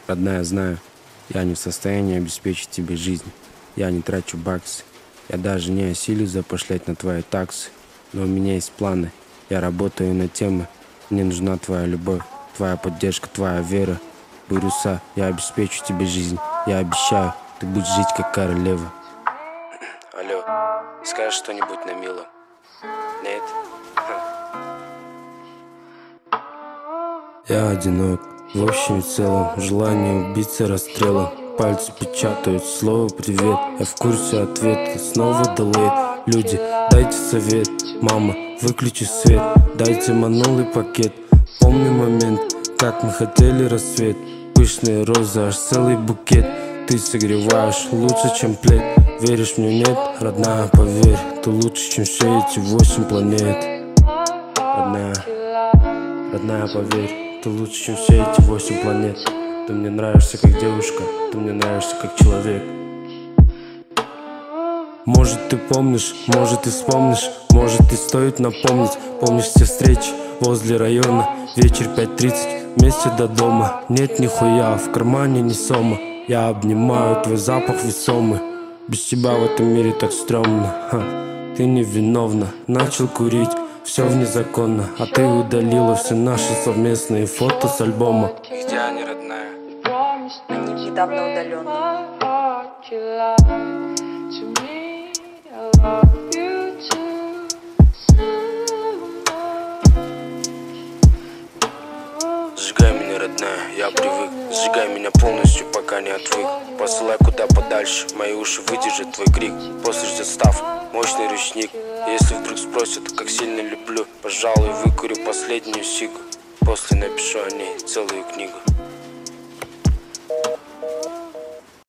Родная, знаю, я не в состоянии обеспечить тебе жизнь. Я не трачу баксы. Я даже не осилю запошлять на твои таксы. Но у меня есть планы. Я работаю на темы. Мне нужна твоя любовь, твоя поддержка, твоя вера. Буруса, я обеспечу тебе жизнь. Я обещаю, ты будешь жить как королева. Алло, скажешь что-нибудь на милом? Нет? Я одинок, в общем и целом. Желание убиться расстрелом. Пальцы печатают слово «привет». Я в курсе ответа, снова делейт. Люди, дайте совет. Мама, выключи свет. Дайте манулый пакет. Помню момент, как мы хотели рассвет. Пышные розы, аж целый букет. Ты согреваешь лучше, чем плед. Веришь мне, нет? Родная, поверь, ты лучше, чем все эти 8 планет. Родная, поверь, ты лучше, чем все эти 8 планет. Ты мне нравишься как девушка, ты мне нравишься как человек. Может ты помнишь, может ты вспомнишь, может и стоит напомнить. Помнишь все встречи возле района, вечер 5:30, вместе до дома. Нет нихуя, в кармане ни сома. Я обнимаю твой запах весомый. Без тебя в этом мире так стрёмно. Ты невиновна, начал курить, все незаконно. А ты удалила все наши совместные фото с альбома. Где они, родная? Они недавно удалены. Сжигай меня, родная, я привык. Сжигай меня полностью, пока не отвык. Посылай куда подальше, мои уши выдержат твой крик. После ждет став, мощный ручник. Если вдруг спросят, как сильно люблю, пожалуй, выкурю последнюю сигу. После напишу о ней целую книгу.